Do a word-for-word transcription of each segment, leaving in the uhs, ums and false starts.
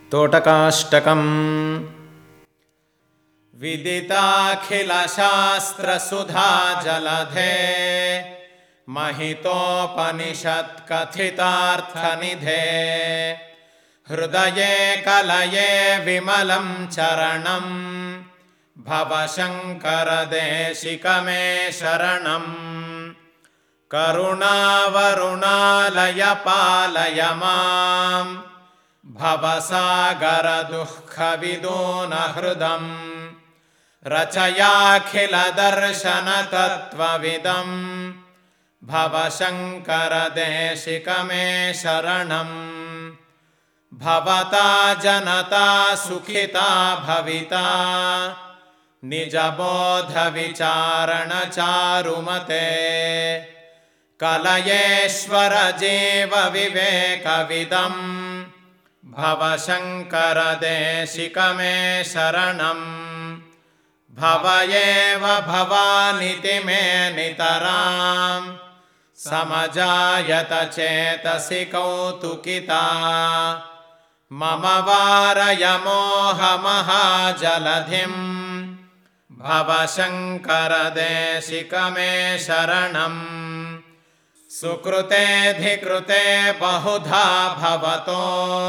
तोटकाष्टकम्। विदिताखिलशास्त्रसुधा जलधे महितोपनिषत्कथितार्थनिधे हृदये कलये विमलं चरणं भवशङ्करदेशिक मे शरणम्। करुणावरुणालय पालय मां भवसागरदुःखविदूनहृदम् रचयाखिलदर्शनतत्त्वविदं भवशङ्करदेशिक मे शरणम्। भवता जनता सुखिता भविता निजबोधविचारणचारुमते कलयेश्वर जीव विवेकविदं भवशङ्करदेशिक मे शरणम्। भव एव भवानिति मे नितरां समजायत चेतसि कौतुकिता मम वारय मोहमहाजलधिं भवशङ्करदेशिक मे शरणम्। सुकृतेऽधिकृते बहुधा भवतो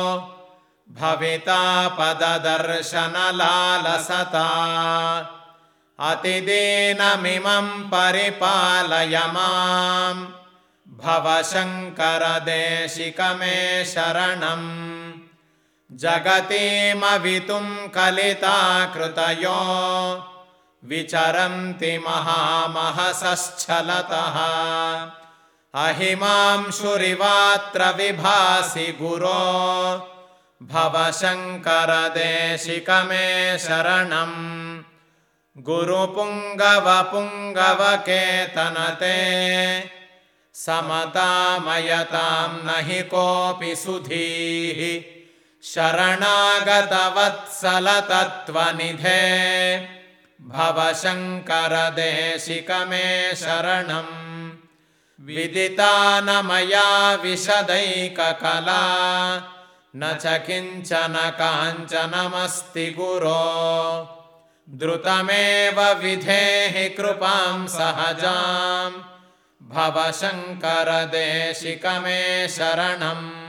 भविता पददर्शनलालसता अतिदीनमिमं परिपालय मां भवशङ्करदेशिक मे शरणम्। जगतीमवितुं कलिताकृतयो विचरन्ति महामहसश्चलतः अहिमांशुरिवात्र विभासि गुरो भवशङ्करदेशिक मे शरणम्। गुरुपुङ्गवपुङ्गवकेतनते समतामयतां न हि कोऽपि सुधीः शरणागतवत्सलतत्त्वनिधे भवशङ्करदेशिक मे शरणम्। विदिता न मया विशदैककला न च किञ्चन काञ्चनमस्ति गुरो द्रुतमेव विधेहि कृपां सहजां भवशङ्करदेशिक मे शरणम्।